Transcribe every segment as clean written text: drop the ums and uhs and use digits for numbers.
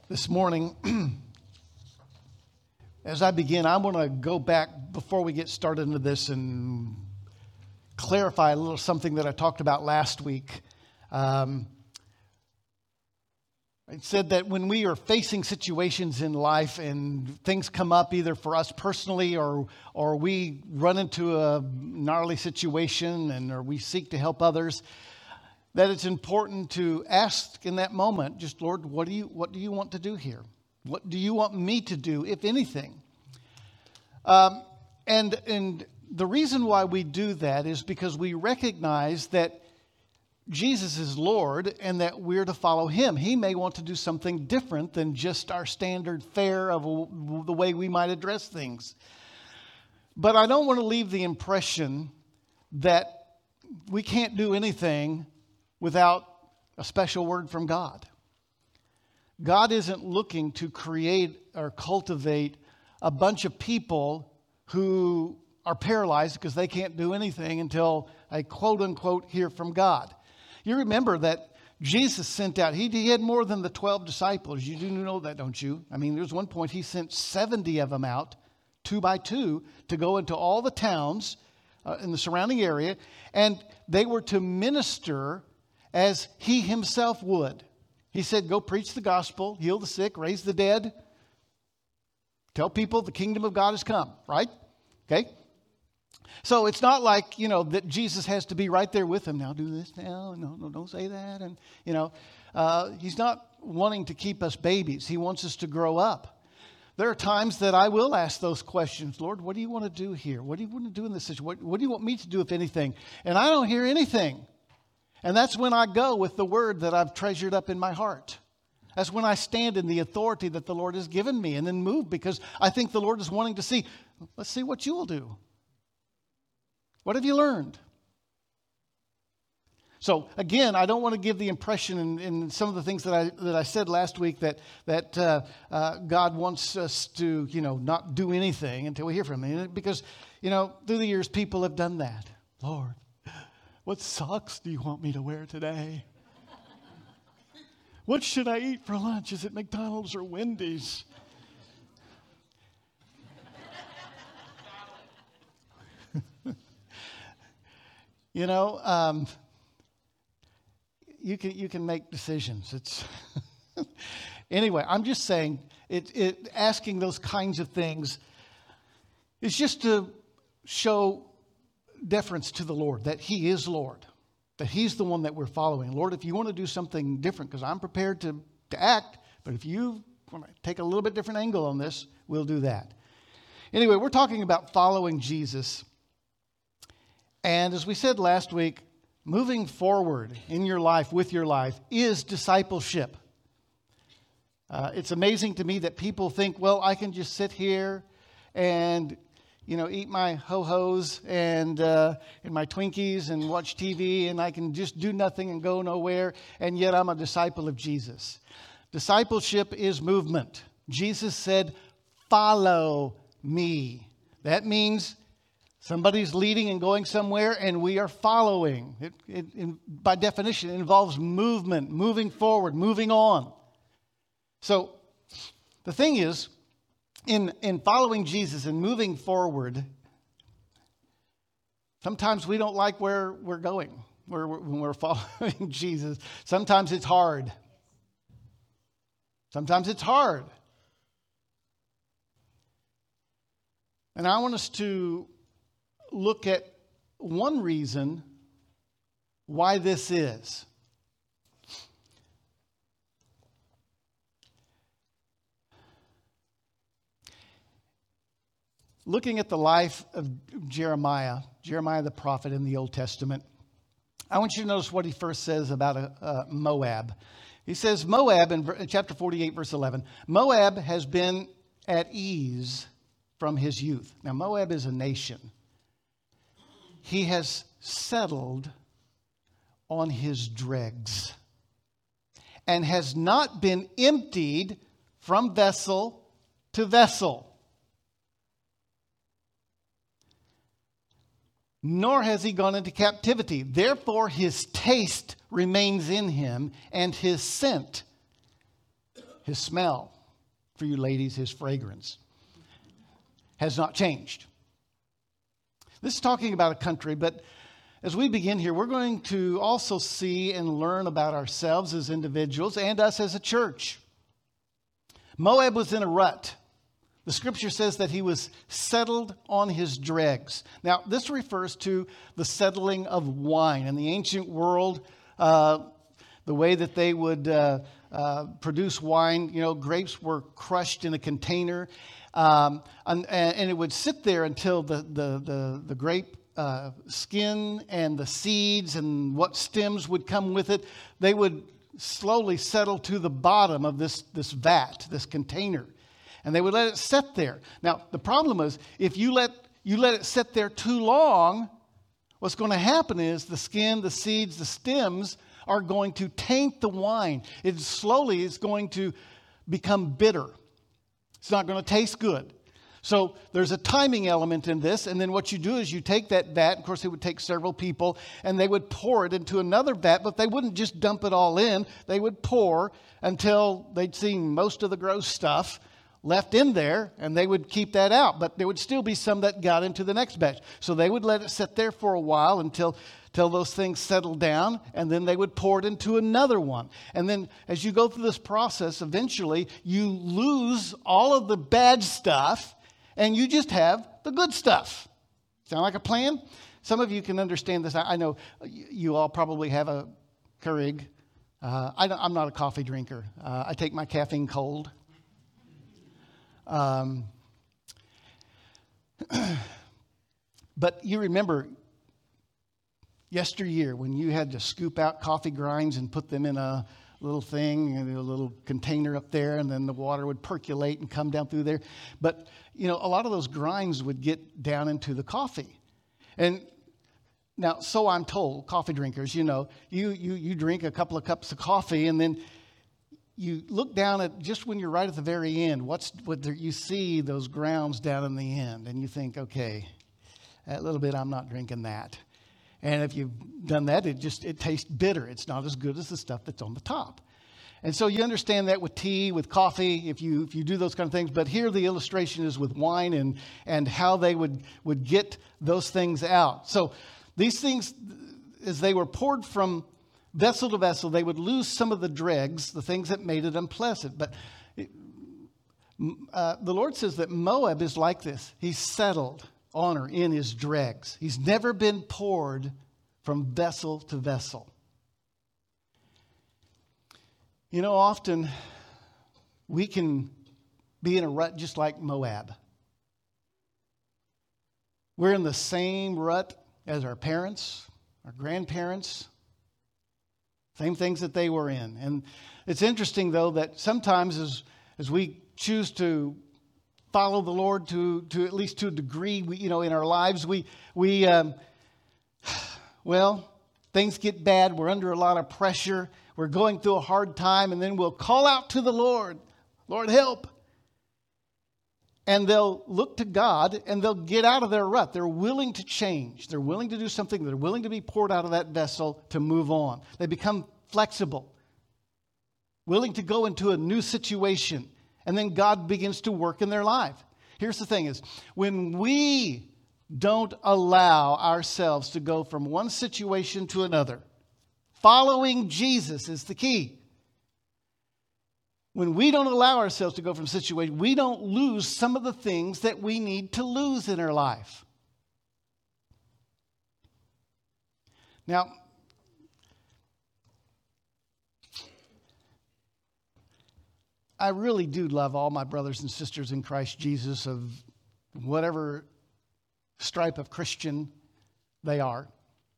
This morning, as I begin, I want to go back before we get started into this and clarify a little something that I talked about last week. I said that when we are facing situations in life and things come up either for us personally or we run into a gnarly situation or we seek to help others, that it's important to ask in that moment, just, Lord, what do you want to do here? What do you want me to do, if anything? And the reason why we do that is because we recognize that Jesus is Lord and that we're to follow him. He may want to do something different than just our standard fare of the way we might address things. But I don't want to leave the impression that we can't do anything without a special word from God. God isn't looking to create or cultivate a bunch of people who are paralyzed because they can't do anything until I quote unquote hear from God. You remember that Jesus sent out, he had more than the 12 disciples. You do know that, don't you? I mean, there's one point he sent 70 of them out, 2 by 2, to go into all the towns in the surrounding area, and they were to minister as he himself would. He said, go preach the gospel, heal the sick, raise the dead. Tell people the kingdom of God has come, right? Okay? So it's not like, that Jesus has to be right there with them. Now do this now. No, don't say that. And, he's not wanting to keep us babies. He wants us to grow up. There are times that I will ask those questions. Lord, what do you want to do here? What do you want to do in this situation? What do you want me to do, if anything? And I don't hear anything. And that's when I go with the word that I've treasured up in my heart. That's when I stand in the authority that the Lord has given me and then move, because I think the Lord is wanting to see, let's see what you will do. What have you learned? So again, I don't want to give the impression in some of the things that I said last week that God wants us to, not do anything until we hear from him. Because, through the years, people have done that. Lord, what socks do you want me to wear today? What should I eat for lunch? Is it McDonald's or Wendy's? You can make decisions. It's anyway. I'm just saying asking those kinds of things is just to show deference to the Lord, that he is Lord, that he's the one that we're following. Lord, if you want to do something different, because I'm prepared to act, but if you want to take a little bit different angle on this, we'll do that. Anyway, we're talking about following Jesus. And as we said last week, moving forward in your life, with your life, is discipleship. It's amazing to me that people think, well, I can just sit here and eat my ho-hos and my Twinkies and watch TV, and I can just do nothing and go nowhere, and yet I'm a disciple of Jesus. Discipleship is movement. Jesus said, follow me. That means somebody's leading and going somewhere, and we are following. By definition, it involves movement, moving forward, moving on. So the thing is, in following Jesus and moving forward, sometimes we don't like where we're going when we're following Jesus. Sometimes it's hard. Sometimes it's hard. And I want us to look at one reason why this is. Looking at the life of Jeremiah the prophet in the Old Testament, I want you to notice what he first says about Moab. He says, Moab, in chapter 48, verse 11, Moab has been at ease from his youth. Now, Moab is a nation. He has settled on his dregs and has not been emptied from vessel to vessel. Nor has he gone into captivity. Therefore, his taste remains in him, and his scent His smell, for you ladies, his fragrance, has not changed. This is talking about a country, but as we begin here, we're going to also see and learn about ourselves as individuals and us as a church. Moab was in a rut. The scripture says that he was settled on his dregs. Now, this refers to the settling of wine. In the ancient world, the way that they would produce wine, grapes were crushed in a container, and it would sit there until the grape skin and the seeds and what stems would come with it, they would slowly settle to the bottom of this vat, this container. And they would let it sit there. Now, the problem is, if you let it sit there too long, what's going to happen is the skin, the seeds, the stems are going to taint the wine. It slowly is going to become bitter. It's not going to taste good. So there's a timing element in this. And then what you do is you take that vat. Of course, it would take several people. And they would pour it into another vat. But they wouldn't just dump it all in. They would pour until they'd seen most of the gross stuff left in there, and they would keep that out. But there would still be some that got into the next batch. So they would let it sit there for a while until those things settled down, and then they would pour it into another one. And then as you go through this process, eventually you lose all of the bad stuff, and you just have the good stuff. Sound like a plan? Some of you can understand this. I know you all probably have a Keurig. I'm not a coffee drinker. I take my caffeine cold. But you remember yesteryear when you had to scoop out coffee grinds and put them in a little thing, a little container up there, and then the water would percolate and come down through there. But, a lot of those grinds would get down into the coffee. And now, so I'm told, coffee drinkers, you drink a couple of cups of coffee, and then you look down at just when you're right at the very end, you see those grounds down in the end, and you think, okay, that little bit, I'm not drinking that. And if you've done that, it tastes bitter. It's not as good as the stuff that's on the top. And so you understand that with tea, with coffee, if you do those kind of things. But here the illustration is with wine and how they would get those things out. So these things, as they were poured from vessel to vessel, they would lose some of the dregs, the things that made it unpleasant. But the Lord says that Moab is like this. He's settled on or in his dregs. He's never been poured from vessel to vessel. Often we can be in a rut just like Moab. We're in the same rut as our parents, our grandparents, same things that they were in. And it's interesting, though, that sometimes as we choose to follow the Lord to at least to a degree, in our lives, things get bad. We're under a lot of pressure. We're going through a hard time, and then we'll call out to the Lord, Lord, help. And they'll look to God, and they'll get out of their rut. They're willing to change. They're willing to do something. They're willing to be poured out of that vessel to move on. They become flexible, willing to go into a new situation, and then God begins to work in their life. Here's the thing is, when we don't allow ourselves to go from one situation to another, following Jesus is the key. When we don't allow ourselves to go from situation, we don't lose some of the things that we need to lose in our life. Now, I really do love all my brothers and sisters in Christ Jesus of whatever stripe of Christian they are.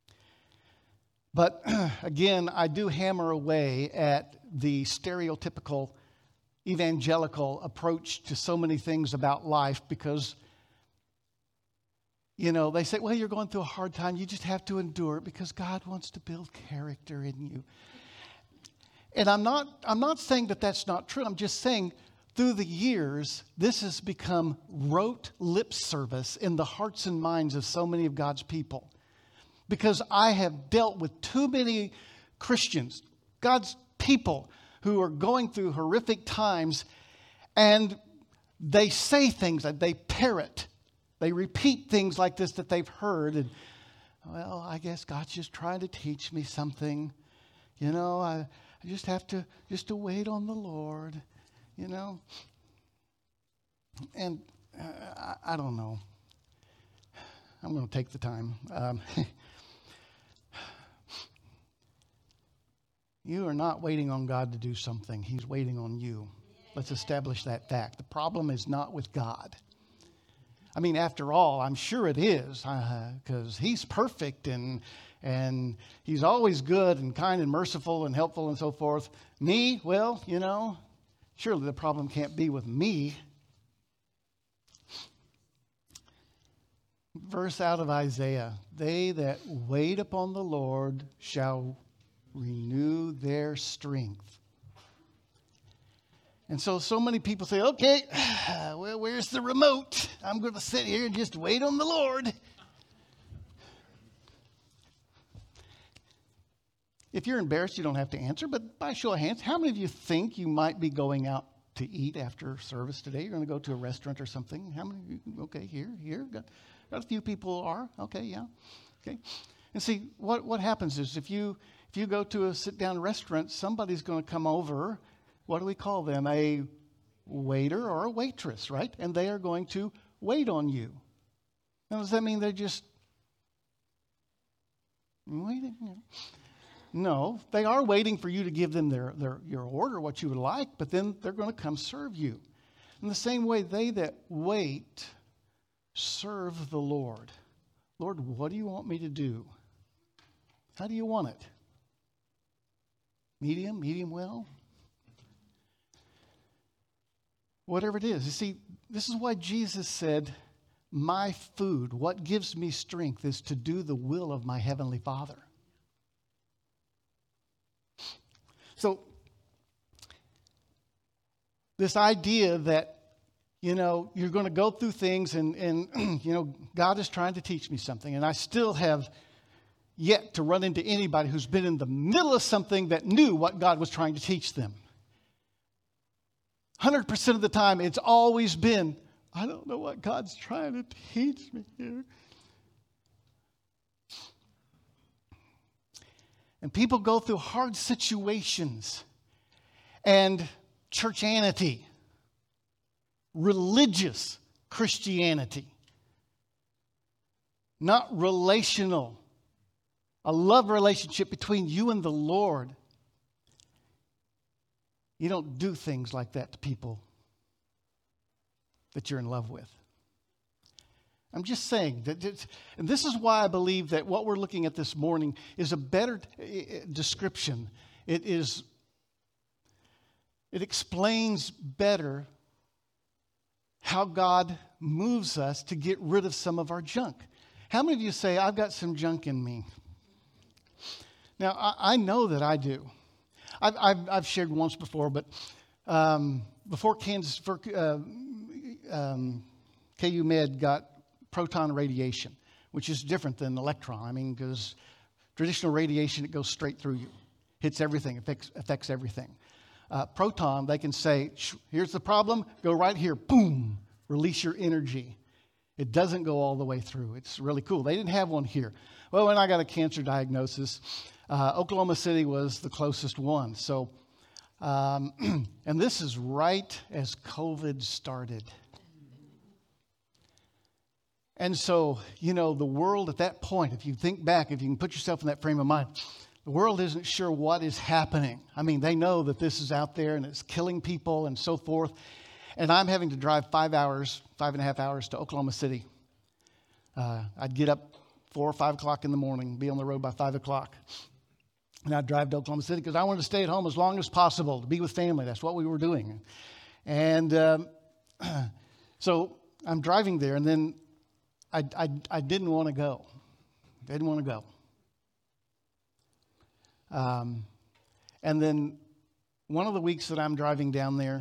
But again, I do hammer away at the stereotypical evangelical approach to so many things about life because, they say, well, you're going through a hard time. You just have to endure it because God wants to build character in you. And I'm not saying that that's not true. I'm just saying through the years, this has become rote lip service in the hearts and minds of so many of God's people. Because I have dealt with too many Christians, God's people, who are going through horrific times, and they say things that they parrot. They repeat things like this that they've heard. And, well, I guess God's just trying to teach me something. You know, I just have to wait on the Lord, you know. And I don't know. I'm going to take the time. You are not waiting on God to do something. He's waiting on you. Let's establish that fact. The problem is not with God. I mean, after all, I'm sure it is, because He's perfect and He's always good and kind and merciful and helpful and so forth. Me, well, you know, surely the problem can't be with me. Verse out of Isaiah, they that wait upon the Lord shall renew their strength. And so many people say, okay, well, where's the remote? I'm going to sit here and just wait on the Lord. If you're embarrassed, you don't have to answer, but by show of hands, how many of you think you might be going out to eat after service today? You're going to go to a restaurant or something? How many of you? Okay, here. Got a few people are. Okay, yeah. Okay. And see, what happens is if you go to a sit-down restaurant, somebody's going to come over. What do we call them? A waiter or a waitress, right? And they are going to wait on you. Now, does that mean they're just waiting? No, they are waiting for you to give them your order, what you would like, but then they're going to come serve you. In the same way, they that wait serve the Lord. Lord, what do you want me to do? How do you want it? Medium well? Whatever it is. You see, this is why Jesus said, my food, what gives me strength, is to do the will of my heavenly Father. So, this idea that, you know, you're going to go through things and you know, God is trying to teach me something. And I still have yet to run into anybody who's been in the middle of something that knew what God was trying to teach them. 100% of the time, it's always been, I don't know what God's trying to teach me here. And people go through hard situations and churchianity, religious Christianity, not relational, a love relationship between you and the Lord. You don't do things like that to people that you're in love with. I'm just saying that, and this is why I believe that what we're looking at this morning is a better description. It explains better how God moves us to get rid of some of our junk. How many of you say, I've got some junk in me? Now, I know that I do. I've shared once before, but before KU Med got proton radiation, which is different than electron. I mean, because traditional radiation, it goes straight through you, hits everything, affects everything. Proton, they can say, here's the problem, go right here, boom, release your energy. It doesn't go all the way through. It's really cool. They didn't have one here. Well, when I got a cancer diagnosis, Oklahoma City was the closest one. So, and this is right as COVID started. And so, you know, the world at that point, if you think back, if you can put yourself in that frame of mind, the world isn't sure what is happening. I mean, they know that this is out there and it's killing people and so forth. And I'm having to drive 5.5 hours to Oklahoma City. I'd get up 4 or 5 o'clock in the morning, be on the road by 5 o'clock. And I'd drive to Oklahoma City because I wanted to stay at home as long as possible, to be with family. That's what we were doing. And so I'm driving there, and then I didn't want to go. And then one of the weeks that I'm driving down there,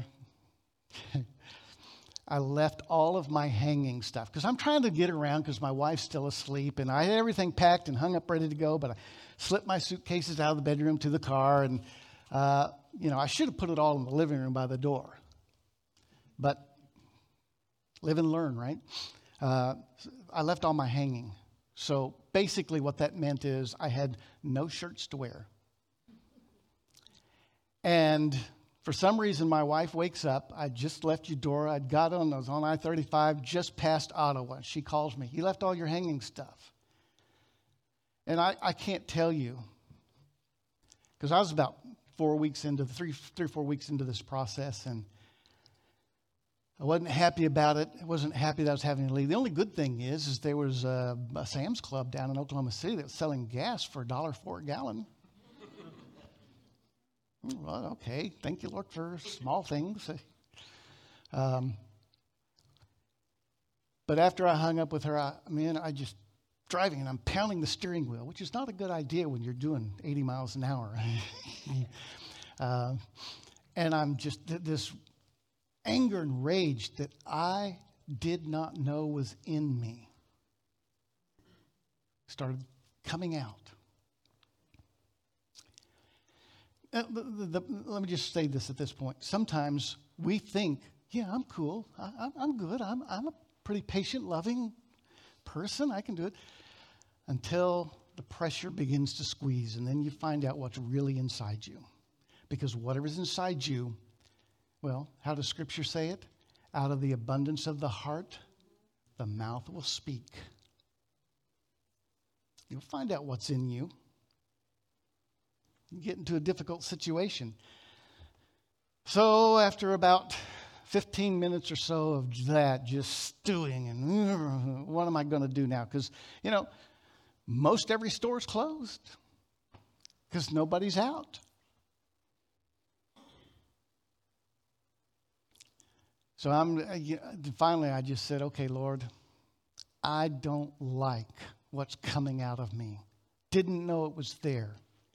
I left all of my hanging stuff because I'm trying to get around because my wife's still asleep, and I had everything packed and hung up ready to go, but I slipped my suitcases out of the bedroom to the car, and I should have put it all in the living room by the door. But live and learn, right? I left all my hanging. So basically what that meant is I had no shirts to wear. And for some reason, my wife wakes up. I just left Eudora. I was on I-35 just past Ottawa. She calls me. You left all your hanging stuff. And I can't tell you, because I was about 4 weeks into three or 4 weeks into this process, and I wasn't happy about it. I wasn't happy that I was having to leave. The only good thing is there was a Sam's Club down in Oklahoma City that was selling gas for $1.04 a gallon. Well, okay. Thank you, Lord, for small things. But after I hung up with her, I just driving and I'm pounding the steering wheel, which is not a good idea when you're doing 80 miles an hour. And I'm just this anger and rage that I did not know was in me started coming out. Let me just say this at this point. Sometimes we think, yeah, I'm cool. I'm good. I'm a pretty patient, loving person. I can do it. Until the pressure begins to squeeze, and then you find out what's really inside you. Because whatever's inside you, well, how does Scripture say it? Out of the abundance of the heart, the mouth will speak. You'll find out what's in you. You get into a difficult situation. So after about 15 minutes or so of that, just stewing and what am I going to do now? Because, most every store's closed because nobody's out. So finally I just said, okay, Lord, I don't like what's coming out of me. Didn't know it was there.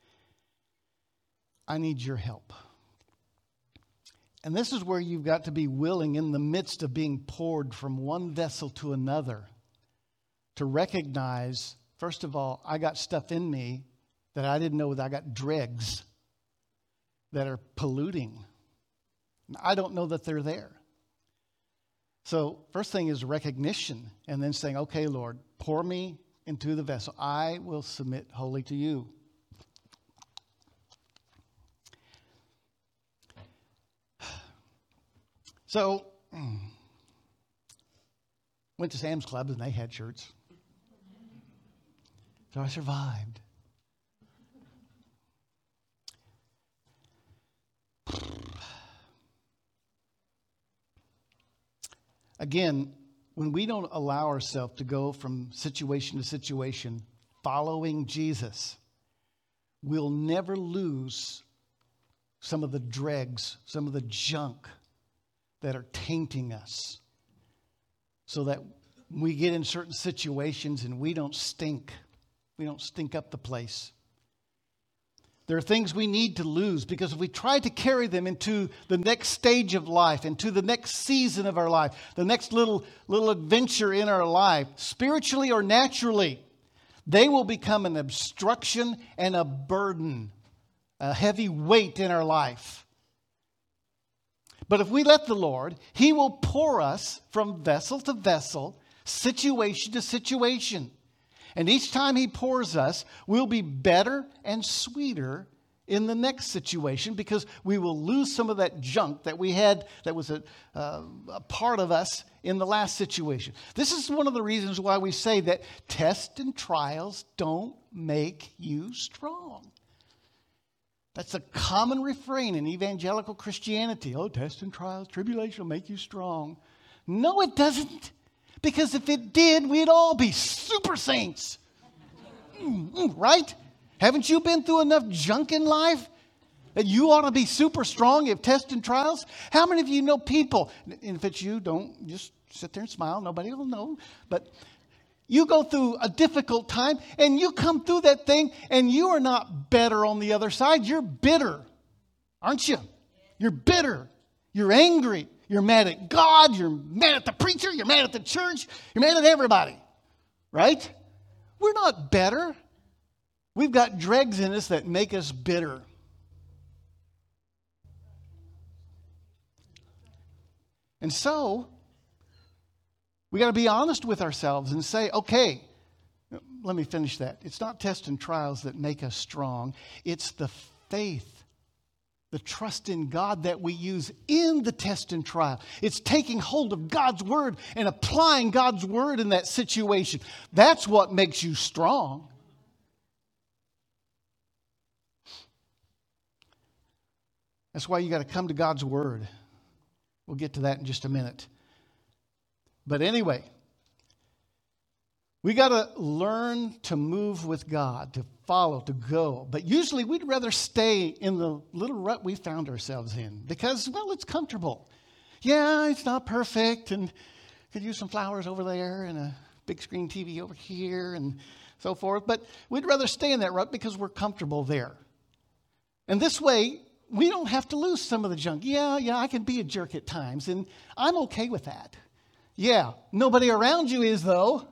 I need your help. And this is where you've got to be willing in the midst of being poured from one vessel to another to recognize, first of all, I got stuff in me that I didn't know that I got dregs that are polluting. I don't know that they're there. So first thing is recognition and then saying, okay, Lord, pour me into the vessel. I will submit wholly to you. So, went to Sam's Club and they had shirts. So I survived. Again, when we don't allow ourselves to go from situation to situation following Jesus, we'll never lose some of the dregs, some of the junk that are tainting us, so that we get in certain situations and we don't stink up the place. There are things we need to lose, because if we try to carry them into the next stage of life, into the next season of our life, the next little adventure in our life, spiritually or naturally, they will become an obstruction and a burden, a heavy weight in our life. But if we let the Lord, He will pour us from vessel to vessel, situation to situation. And each time He pours us, we'll be better and sweeter in the next situation, because we will lose some of that junk that we had that was a part of us in the last situation. This is one of the reasons why we say that tests and trials don't make you strong. That's a common refrain in evangelical Christianity. Oh, tests and trials, tribulation will make you strong. No, it doesn't. Because if it did, we'd all be super saints. Right? Haven't you been through enough junk in life that you ought to be super strong if tests and trials? How many of you know people, and if it's you, don't just sit there and smile. Nobody will know. But you go through a difficult time and you come through that thing and you are not better on the other side. You're bitter, aren't you? You're bitter. You're angry. You're mad at God. You're mad at the preacher. You're mad at the church. You're mad at everybody, right? We're not better. We've got dregs in us that make us bitter. And so, we got to be honest with ourselves and say, okay, let me finish that. It's not tests and trials that make us strong. It's the faith, the trust in God that we use in the test and trial. It's taking hold of God's word and applying God's word in that situation. That's what makes you strong. That's why you got to come to God's word. We'll get to that in just a minute. But anyway, we got to learn to move with God, to follow, to go. But usually we'd rather stay in the little rut we found ourselves in because, well, it's comfortable. Yeah, it's not perfect, and could use some flowers over there and a big screen TV over here and so forth. But we'd rather stay in that rut because we're comfortable there. And this way, we don't have to lose some of the junk. Yeah, I can be a jerk at times, and I'm okay with that. Yeah, nobody around you is, though.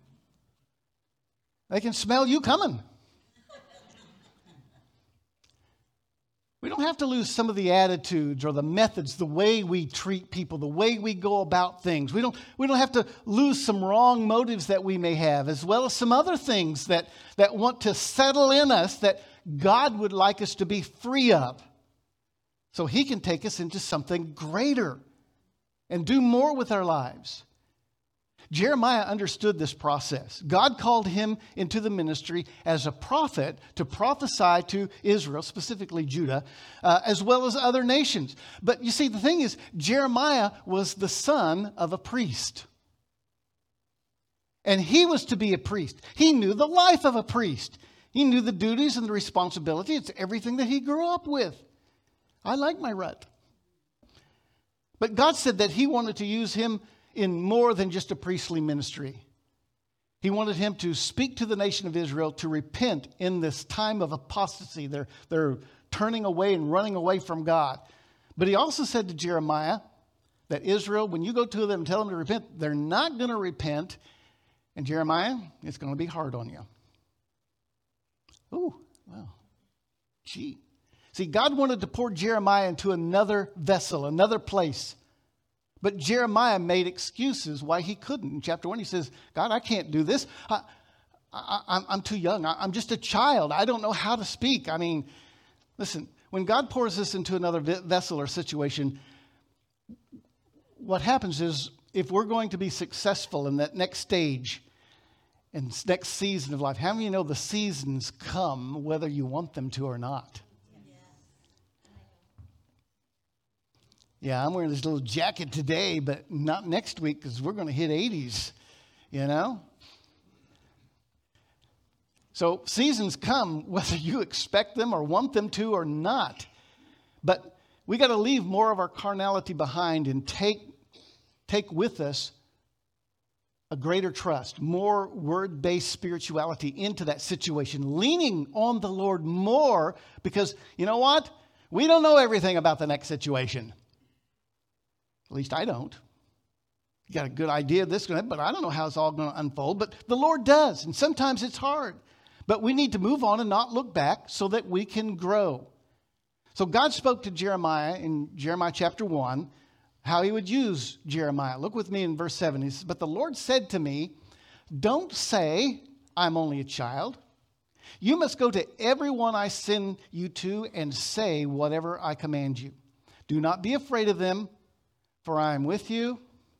They can smell you coming. We don't have to lose some of the attitudes or the methods, the way we treat people, the way we go about things. We don't have to lose some wrong motives that we may have, as well as some other things that want to settle in us that God would like us to be free of. So He can take us into something greater and do more with our lives. Jeremiah understood this process. God called him into the ministry as a prophet to prophesy to Israel, specifically Judah, as well as other nations. But you see, the thing is, Jeremiah was the son of a priest. And he was to be a priest. He knew the life of a priest. He knew the duties and the responsibility. It's everything that he grew up with. I like my rut. But God said that He wanted to use him in more than just a priestly ministry. He wanted him to speak to the nation of Israel to repent in this time of apostasy. They're turning away and running away from God. But He also said to Jeremiah that Israel, when you go to them and tell them to repent, they're not going to repent. And Jeremiah, it's going to be hard on you. Ooh, well, gee. See, God wanted to pour Jeremiah into another vessel, another place. But Jeremiah made excuses why he couldn't. In chapter 1, he says, God, I can't do this. I'm too young. I'm just a child. I don't know how to speak. I mean, listen, when God pours us into another vessel or situation, what happens is if we're going to be successful in that next stage and next season of life, how many of you know the seasons come whether you want them to or not? Yeah, I'm wearing this little jacket today, but not next week because we're going to hit 80s, you know? So seasons come whether you expect them or want them to or not. But we got to leave more of our carnality behind and take with us a greater trust, more word-based spirituality into that situation, leaning on the Lord more because, you know what? We don't know everything about the next situation. At least I don't. You got a good idea of this, but I don't know how it's all going to unfold. But the Lord does, and sometimes it's hard. But we need to move on and not look back so that we can grow. So God spoke to Jeremiah in Jeremiah chapter 1, how He would use Jeremiah. Look with me in verse 7. He says, but the Lord said to me, don't say, I'm only a child. You must go to everyone I send you to and say whatever I command you. Do not be afraid of them. For I am with you,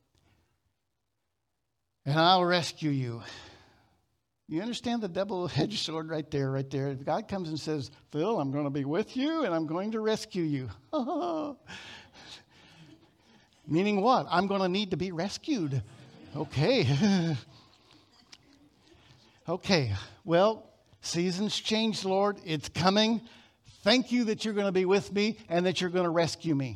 and I'll rescue you. You understand the double-edged sword right there, right there? If God comes and says, Phil, I'm going to be with you, and I'm going to rescue you. Meaning what? I'm going to need to be rescued. Okay. Okay. Well, seasons change, Lord. It's coming. Thank you that you're going to be with me and that you're going to rescue me.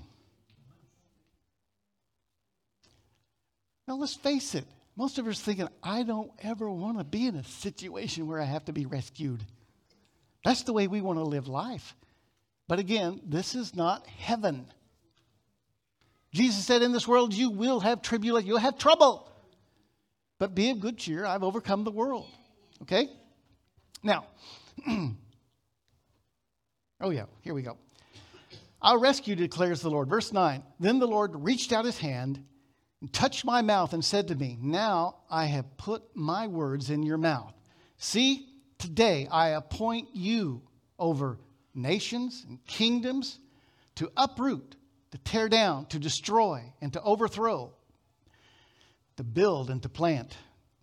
Now, let's face it. Most of us are thinking, I don't ever want to be in a situation where I have to be rescued. That's the way we want to live life. But again, this is not heaven. Jesus said, in this world you will have tribulation. You'll have trouble. But be of good cheer. I've overcome the world. Okay? Now, oh yeah, here we go. I'll rescue, declares the Lord. Verse 9, then the Lord reached out his hand and touched my mouth and said to me, now I have put my words in your mouth. See, today I appoint you over nations and kingdoms to uproot, to tear down, to destroy, and to overthrow, to build and to plant.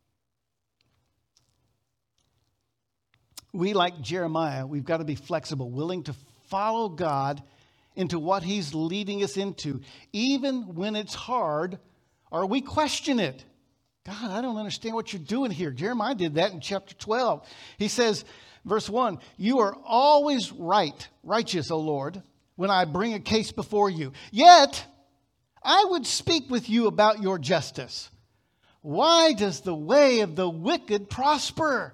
We, like Jeremiah, we've got to be flexible, willing to follow God into what he's leading us into, even when it's hard or we question it. God, I don't understand what you're doing here. Jeremiah did that in chapter 12. He says, verse 1, you are always righteous, O Lord, when I bring a case before you. Yet, I would speak with you about your justice. Why does the way of the wicked prosper?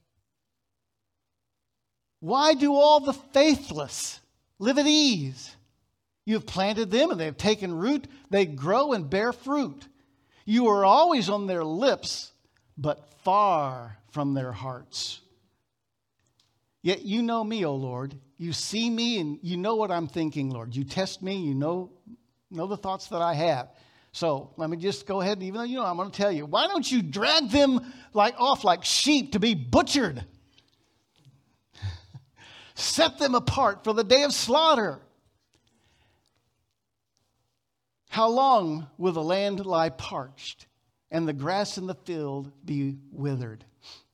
Why do all the faithless live at ease? You have planted them and they have taken root. They grow and bear fruit. You are always on their lips, but far from their hearts. Yet you know me, O Lord. You see me and you know what I'm thinking, Lord. You test me. You know the thoughts that I have. So let me just go ahead and even though you know, I'm going to tell you, why don't you drag them off like sheep to be butchered? Set them apart for the day of slaughter. How long will the land lie parched and the grass in the field be withered?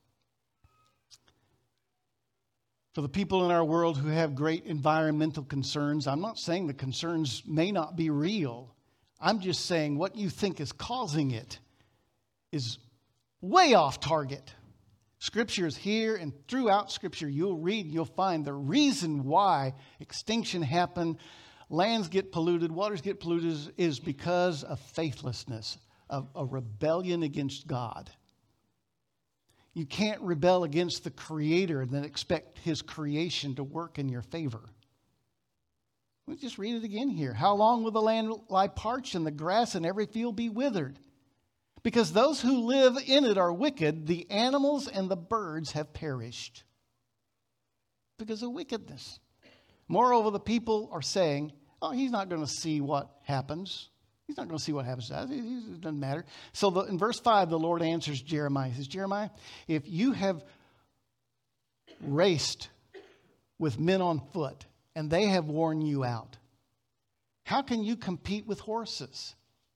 For the people in our world who have great environmental concerns, I'm not saying the concerns may not be real. I'm just saying what you think is causing it is way off target. Scripture is here, and throughout Scripture you'll read, you'll find the reason why extinction happened, lands get polluted, waters get polluted is because of faithlessness, of a rebellion against God. You can't rebel against the Creator and then expect His creation to work in your favor. Let's just read it again here. How long will the land lie parched and the grass in every field be withered? Because those who live in it are wicked, the animals and the birds have perished because of wickedness. Moreover, the people are saying, oh, he's not going to see what happens. He's not going to see what happens to us. It doesn't matter. So in verse 5, the Lord answers Jeremiah. He says, Jeremiah, if you have raced with men on foot and they have worn you out, how can you compete with horses?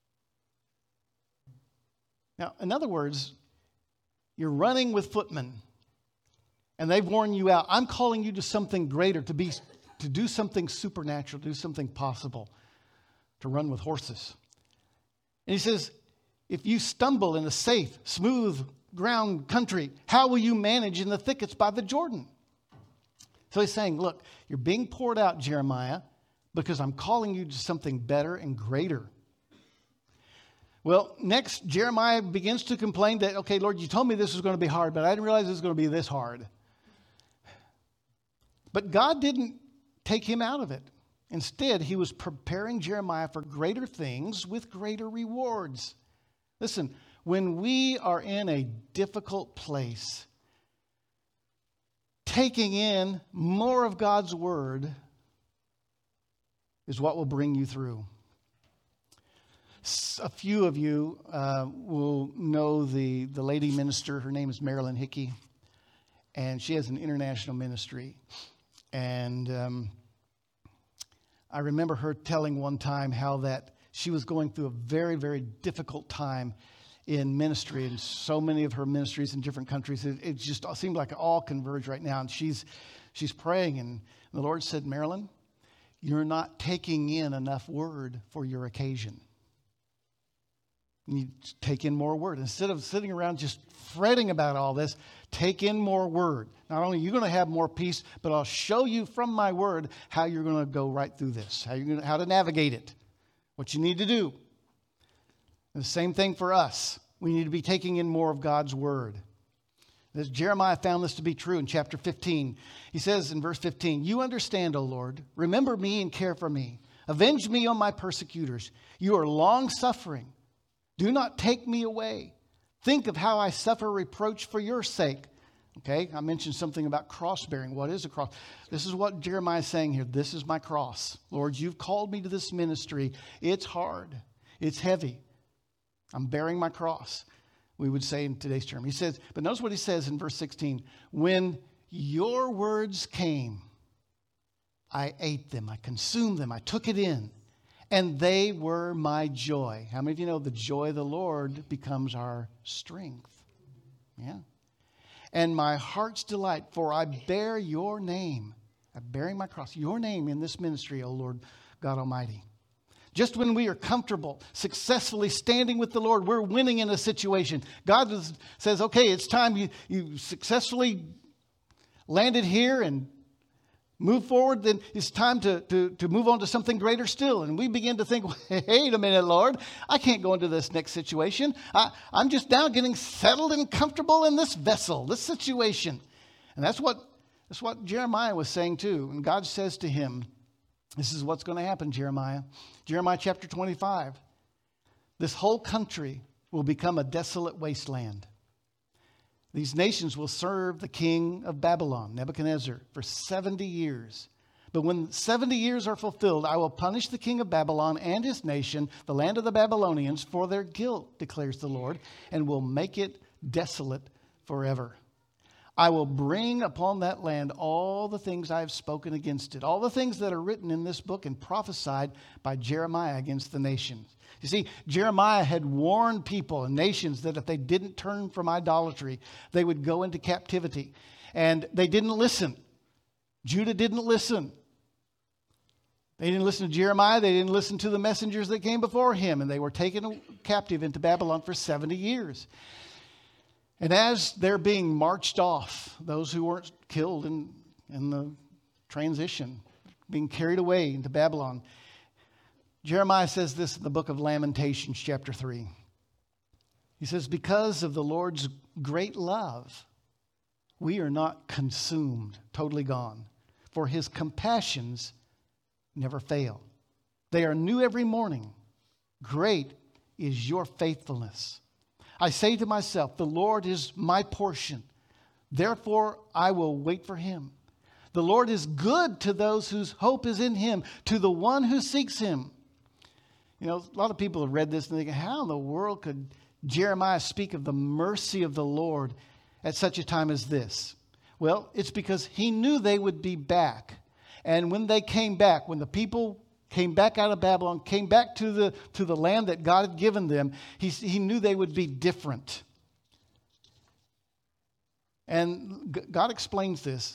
Now, in other words, you're running with footmen, and they've worn you out. I'm calling you to something greater, to do something supernatural, to do something possible, to run with horses. And he says, if you stumble in a safe, smooth ground country, how will you manage in the thickets by the Jordan? So he's saying, look, you're being poured out, Jeremiah, because I'm calling you to something better and greater. Well, next, Jeremiah begins to complain that, okay, Lord, you told me this was going to be hard, but I didn't realize it was going to be this hard. But God didn't take him out of it. Instead, he was preparing Jeremiah for greater things with greater rewards. Listen, when we are in a difficult place, taking in more of God's word is what will bring you through. A few of you will know the lady minister. Her name is Marilyn Hickey, and she has an international ministry. And I remember her telling one time how that she was going through a very, very difficult time in ministry, and so many of her ministries in different countries. It just seemed like it all converged right now. And she's praying, and the Lord said, Marilyn, you're not taking in enough word for your occasion. You need to take in more word. Instead of sitting around just fretting about all this, take in more word. Not only are you going to have more peace, but I'll show you from my word how you're going to go right through this, how to navigate it, what you need to do. And the same thing for us. We need to be taking in more of God's word. As Jeremiah found this to be true in chapter 15. He says in verse 15, you understand, O Lord, remember me and care for me. Avenge me on my persecutors. You are long-suffering. Do not take me away. Think of how I suffer reproach for your sake. Okay, I mentioned something about cross bearing. What is a cross? This is what Jeremiah is saying here. This is my cross. Lord, you've called me to this ministry. It's hard. It's heavy. I'm bearing my cross, we would say in today's term. He says, but notice what he says in verse 16. When your words came, I ate them, I consumed them, I took it in, and they were my joy. How many of you know the joy of the Lord becomes our strength? Yeah. And my heart's delight, for I bear your name. I'm bearing my cross, your name in this ministry, O Lord God Almighty. Just when we are comfortable, successfully standing with the Lord, we're winning in a situation. God says, okay, it's time you successfully landed here and move forward, then it's time to move on to something greater still. And we begin to think, wait a minute, Lord, I can't go into this next situation. I'm just now getting settled and comfortable in this vessel, this situation. And that's what Jeremiah was saying too. And God says to him, this is what's going to happen, Jeremiah. Jeremiah chapter 25. This whole country will become a desolate wasteland. These nations will serve the king of Babylon, Nebuchadnezzar, for 70 years. But when 70 years are fulfilled, I will punish the king of Babylon and his nation, the land of the Babylonians, for their guilt, declares the Lord, and will make it desolate forever. I will bring upon that land all the things I have spoken against it, all the things that are written in this book and prophesied by Jeremiah against the nations. You see, Jeremiah had warned people and nations that if they didn't turn from idolatry, they would go into captivity. And they didn't listen. Judah didn't listen. They didn't listen to Jeremiah. They didn't listen to the messengers that came before him. And they were taken captive into Babylon for 70 years. And as they're being marched off, those who weren't killed in the transition, being carried away into Babylon, Jeremiah says this in the book of Lamentations, chapter 3. He says, because of the Lord's great love, we are not consumed, totally gone, for his compassions never fail. They are new every morning. Great is your faithfulness. I say to myself, the Lord is my portion. Therefore, I will wait for him. The Lord is good to those whose hope is in him, to the one who seeks him. You know, a lot of people have read this and think, how in the world could Jeremiah speak of the mercy of the Lord at such a time as this? Well, it's because he knew they would be back. And when they came back, when the people came back out of Babylon, came back to the land that God had given them, he knew they would be different. And God explains this.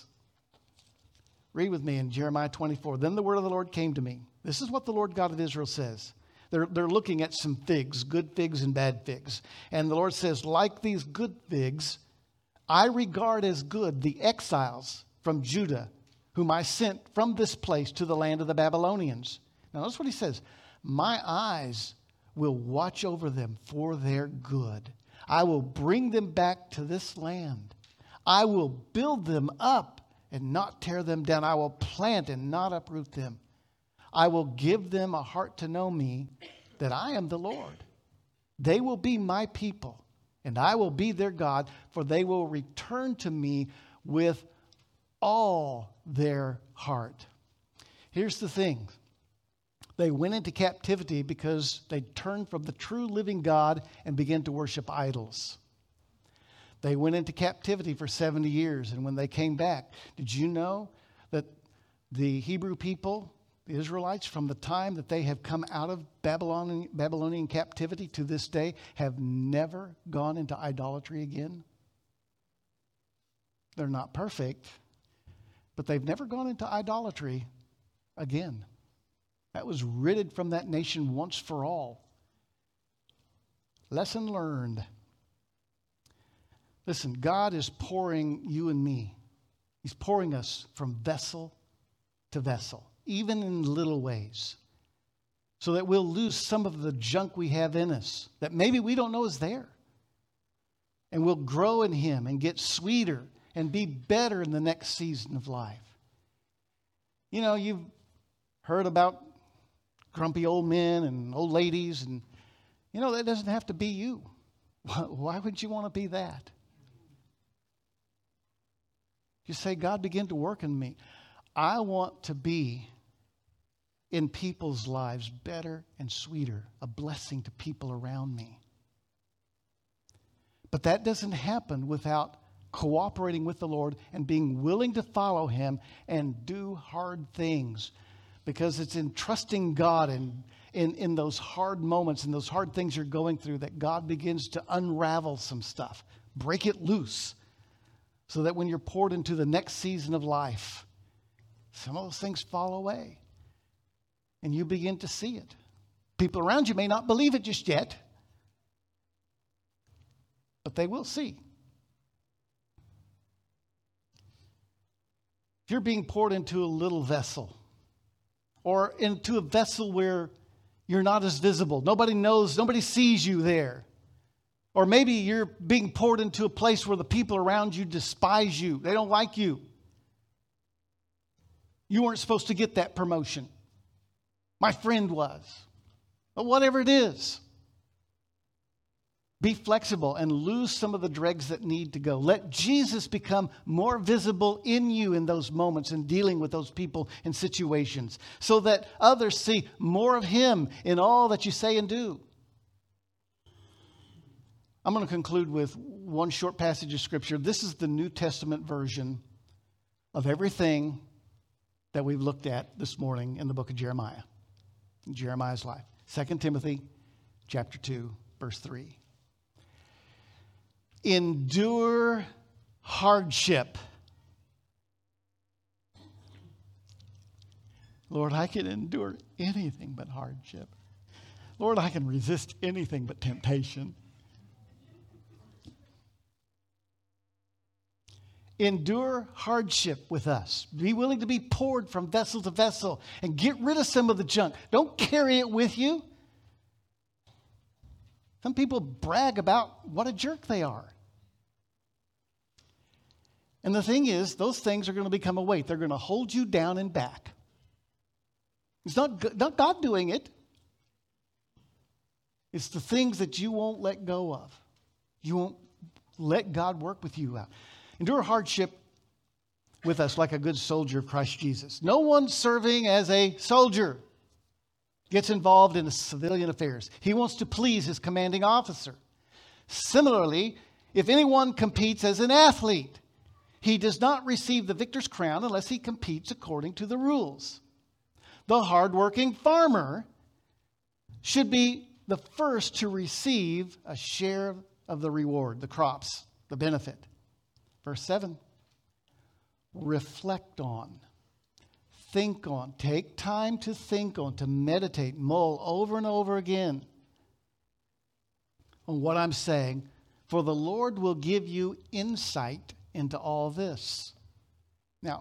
Read with me in Jeremiah 24. Then the word of the Lord came to me. This is what the Lord God of Israel says. They're looking at some figs, good figs and bad figs. And the Lord says, like these good figs, I regard as good the exiles from Judah, whom I sent from this place to the land of the Babylonians. Now notice what he says. My eyes will watch over them for their good. I will bring them back to this land. I will build them up and not tear them down. I will plant and not uproot them. I will give them a heart to know me, that I am the Lord. They will be my people, and I will be their God, for they will return to me with all their heart. Here's the thing. They went into captivity because they turned from the true living God and began to worship idols. They went into captivity for 70 years, and when they came back, did you know that the Hebrew people, the Israelites, from the time that they have come out of Babylonian captivity to this day, have never gone into idolatry again? They're not perfect, but they've never gone into idolatry again. That was ridded from that nation once for all. Lesson learned. Listen, God is pouring you and me. He's pouring us from vessel to vessel, even in little ways, so that we'll lose some of the junk we have in us that maybe we don't know is there. And we'll grow in him and get sweeter and be better in the next season of life. You know, you've heard about grumpy old men and old ladies, and you know, that doesn't have to be you. Why would you want to be that? You say, God, begin to work in me. I want to be in people's lives better and sweeter, a blessing to people around me. But that doesn't happen without cooperating with the Lord and being willing to follow Him and do hard things. Because it's in trusting God and in those hard moments and those hard things you're going through that God begins to unravel some stuff, break it loose, so that when you're poured into the next season of life, some of those things fall away and you begin to see it. People around you may not believe it just yet, but they will see. If you're being poured into a little vessel, or into a vessel where you're not as visible, nobody knows, nobody sees you there. Or maybe you're being poured into a place where the people around you despise you. They don't like you. You weren't supposed to get that promotion. My friend was. But whatever it is, be flexible and lose some of the dregs that need to go. Let Jesus become more visible in you in those moments in dealing with those people and situations, so that others see more of Him in all that you say and do. I'm going to conclude with one short passage of Scripture. This is the New Testament version of everything that we've looked at this morning in the book of Jeremiah, in Jeremiah's life. 2 Timothy chapter 2, verse 3. Endure hardship. Lord, I can endure anything but hardship. Lord, I can resist anything but temptation. Endure hardship with us. Be willing to be poured from vessel to vessel and get rid of some of the junk. Don't carry it with you. Some people brag about what a jerk they are. And the thing is, those things are going to become a weight. They're going to hold you down and back. It's not God doing it. It's the things that you won't let go of. You won't let God work with you out. Endure hardship with us like a good soldier of Christ Jesus. No one serving as a soldier gets involved in civilian affairs. He wants to please his commanding officer. Similarly, if anyone competes as an athlete, he does not receive the victor's crown unless he competes according to the rules. The hardworking farmer should be the first to receive a share of the reward, the crops, the benefit. Verse 7, reflect on, think on, take time to think on, to meditate, mull over and over again on what I'm saying, for the Lord will give you insight into all this. Now,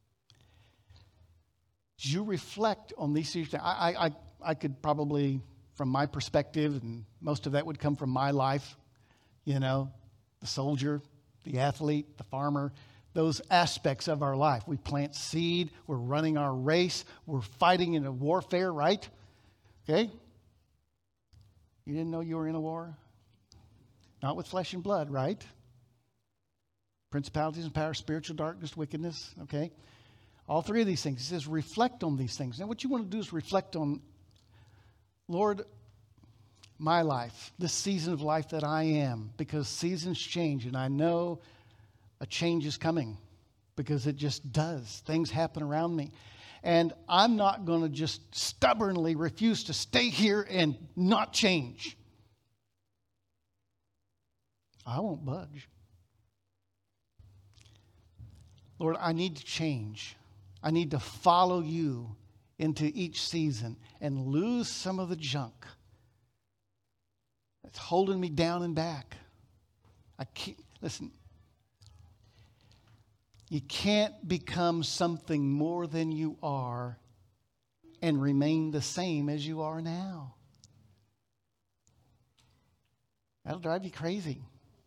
as you reflect on these things, I could probably, from my perspective, and most of that would come from my life, the soldier, the athlete, the farmer, those aspects of our life. We plant seed, we're running our race, we're fighting in a warfare, right? Okay? You didn't know you were in a war? Not with flesh and blood, right? Principalities and powers, spiritual darkness, wickedness, okay? All three of these things. It says reflect on these things. Now what you want to do is reflect on, Lord, my life, this season of life that I am, because seasons change, and I know a change is coming because it just does. Things happen around me. And I'm not going to just stubbornly refuse to stay here and not change. I won't budge. Lord, I need to change. I need to follow you into each season and lose some of the junk that's holding me down and back. Listen, you can't become something more than you are and remain the same as you are now. That'll drive you crazy.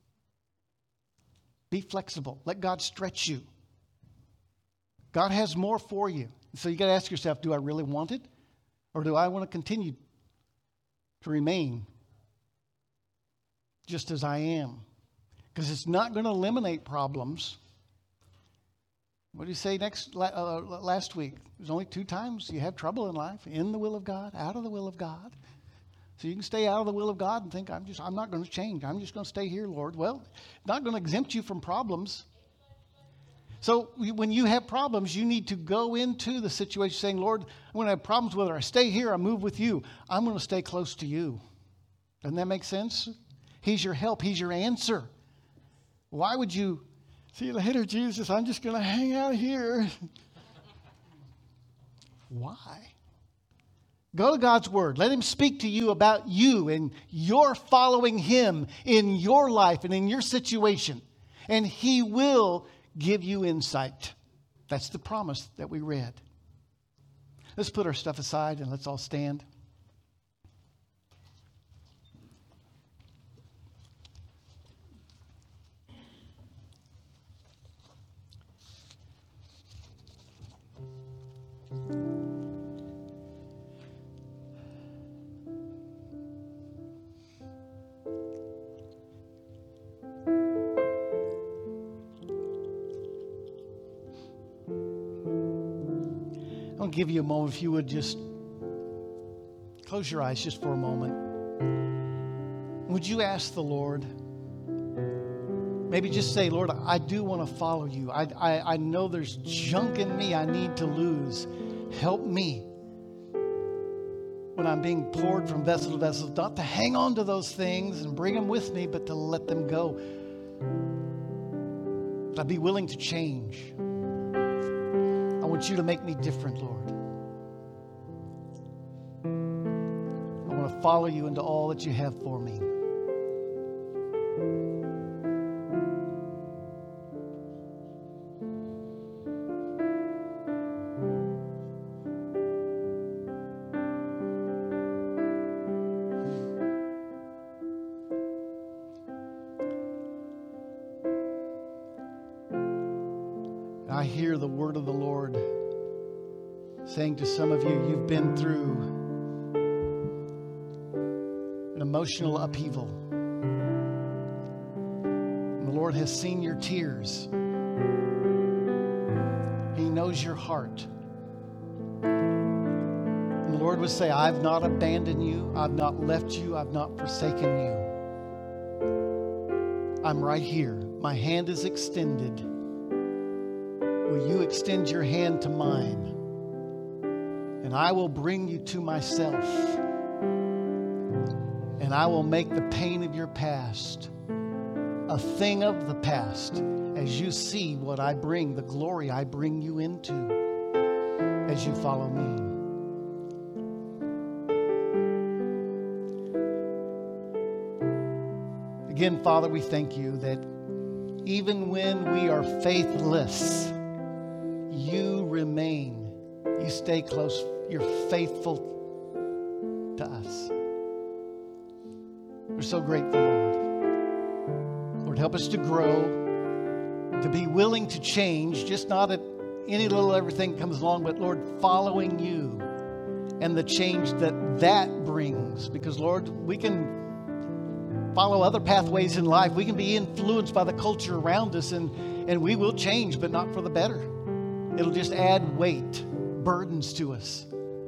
Be flexible. Let God stretch you. God has more for you. So you got to ask yourself, do I really want it? Or do I want to continue to remain just as I am? Because it's not going to eliminate problems. What did he say last week? There's only 2 times you have trouble in life: in the will of God, out of the will of God. So you can stay out of the will of God and think, I'm not going to change. I'm just going to stay here, Lord. Well, not going to exempt you from problems. So when you have problems, you need to go into the situation saying, Lord, when I have problems, whether I stay here or move with you, I'm going to stay close to you. Doesn't that make sense? He's your help. He's your answer. Why would you, see you later, Jesus, I'm just going to hang out here? Why? Go to God's Word. Let Him speak to you about you and your following Him in your life and in your situation. And He will give you insight. That's the promise that we read. Let's put our stuff aside and let's all stand. I'll give you a moment if you would just close your eyes just for a moment. Would you ask the Lord? Maybe just say, Lord, I do want to follow you. I know there's junk in me I need to lose. Help me when I'm being poured from vessel to vessel, not to hang on to those things and bring them with me, but to let them go. But I'd be willing to change. I want you to make me different, Lord. I want to follow you into all that you have for me. I hear the word of the Lord saying to some of you, you've been through an emotional upheaval. And the Lord has seen your tears. He knows your heart. And the Lord would say, I've not abandoned you. I've not left you. I've not forsaken you. I'm right here. My hand is extended. Will you extend your hand to mine? And I will bring you to myself. And I will make the pain of your past a thing of the past as you see what I bring, the glory I bring you into as you follow me. Again, Father, we thank you that even when we are faithless, you remain. You stay close. You're faithful to us. We're so grateful, Lord. Lord, help us to grow, to be willing to change, just not at any little everything comes along, but Lord, following you and the change that brings. Because Lord, we can follow other pathways in life. We can be influenced by the culture around us, and we will change, but not for the better. It'll just add weight, burdens to us.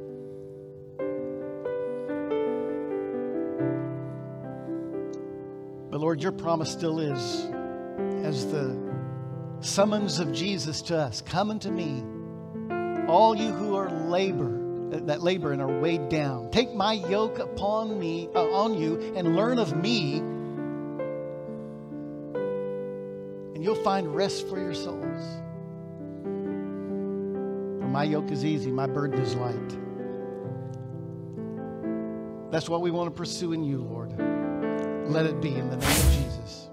But Lord, your promise still is, as the summons of Jesus to us, come unto me, all you who are that labor and are weighed down. Take my yoke on you and learn of me, and you'll find rest for your souls. My yoke is easy, my burden is light. That's what we want to pursue in you, Lord. Let it be in the name of Jesus.